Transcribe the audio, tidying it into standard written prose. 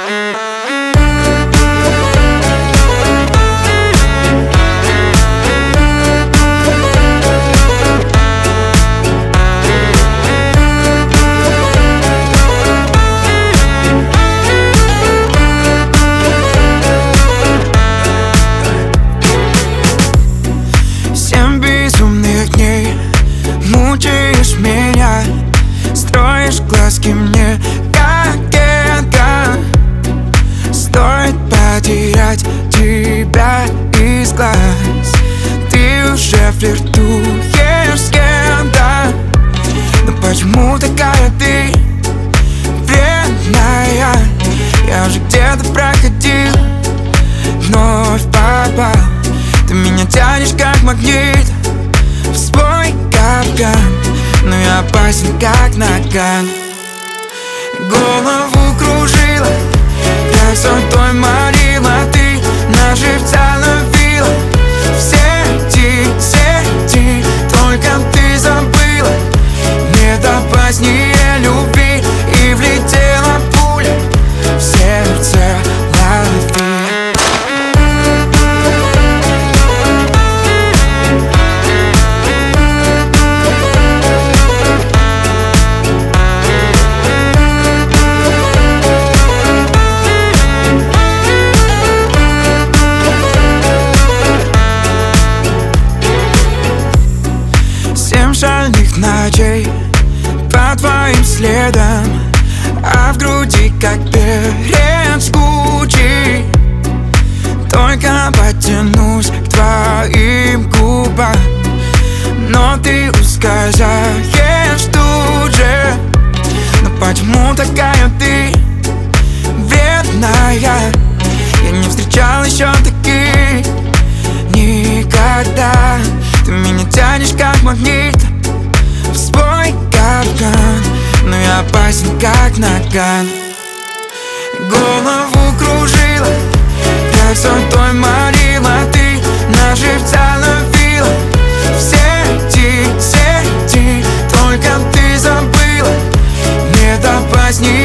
Мучаешь меня, строишь глазки мне кокетка. Стоит потерять тебя из глаз, ты уже флиртуешь с кем-то. Но почему такая ты вредная? Я уже где-то проходил, вновь попал. Ты меня тянешь как магнит в свой капкан, но я опасен как наган. Голову кружила, красотой манила, ты на живца ловила. В сети, только ты забыла. Нет опаснее любви, и влетела пуля в сердце лови. Шальных ночей по твоим следам, а в груди как перец жгучий. Только потянусь к твоим губам, но ты ускользаешь тут же. Но почему такая ты вредная? Я не встречал еще таких никогда. Ты меня тянешь как магнит в свой капкан, но я опасен как наган. Голову кружила, красотой манила, ты на живца ловила. В сети, только ты забыла. Нет опаснее